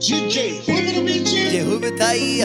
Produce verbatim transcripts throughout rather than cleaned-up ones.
D J Rubio no beat. D J Rubio tá aí.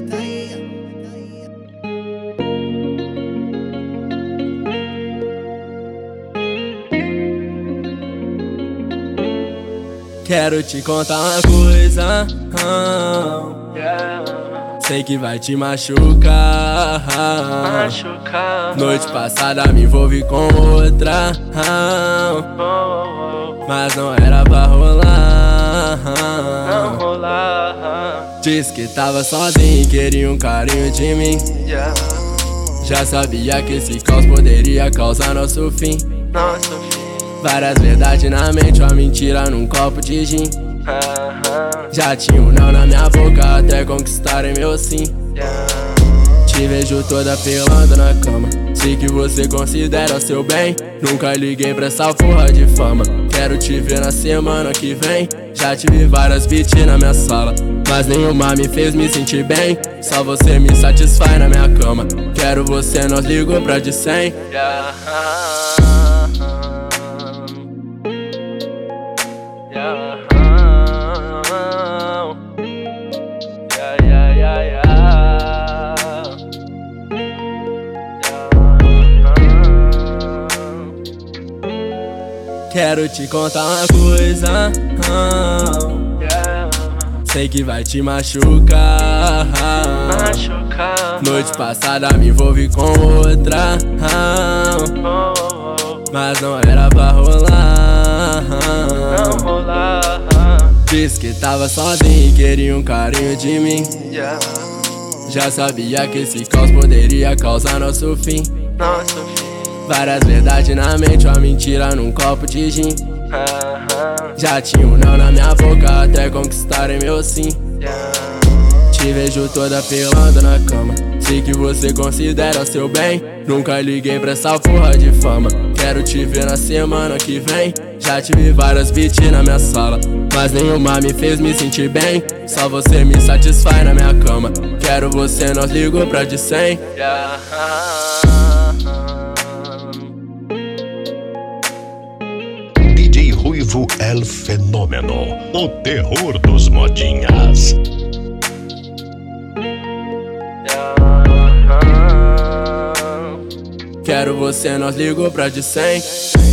Quero te contar uma coisa, ah, yeah. Sei que vai te machucar, machucar. Noite passada me envolvi com outra, ah, mas não era pra rolar, não rolar. Disse que tava sozinho e queria um carinho de mim, yeah. Já sabia que esse caos poderia causar nosso fim, nosso fim. Várias verdades na mente, uma mentira num copo de gin. Já tinha um não na minha boca até conquistarem meu sim. Te vejo toda pelando na cama. Sei que você considera seu bem. Nunca liguei pra essa porra de fama. Quero te ver na semana que vem. Já tive várias beats na minha sala, mas nenhuma me fez me sentir bem. Só você me satisfaz na minha cama. Quero você, nós ligou pra de cem. Yeah. Yeah, yeah, yeah, yeah, yeah. Quero te contar uma coisa, yeah. Sei que vai te machucar, machucar. Noite passada me envolvi com outra, mas não era pra rolar, não rolar. Disse que tava sozinho e queria um carinho de mim, yeah. Já sabia que esse caos poderia causar nosso fim, nosso fim. Várias verdades na mente, uma mentira num copo de gin. Já tinha um não na minha boca até conquistarem meu sim, yeah. Te vejo toda pelando na cama. Sei que você considera seu bem. Nunca liguei pra essa porra de fama. Quero te ver na semana que vem. Já tive várias beats na minha sala, mas nenhuma me fez me sentir bem. Só você me satisfaz na minha cama. Quero você, nós ligou pra de cem, yeah. D J Ruivo El Fenômeno, o terror dos modinhas. Quero você, nós ligou pra de cem.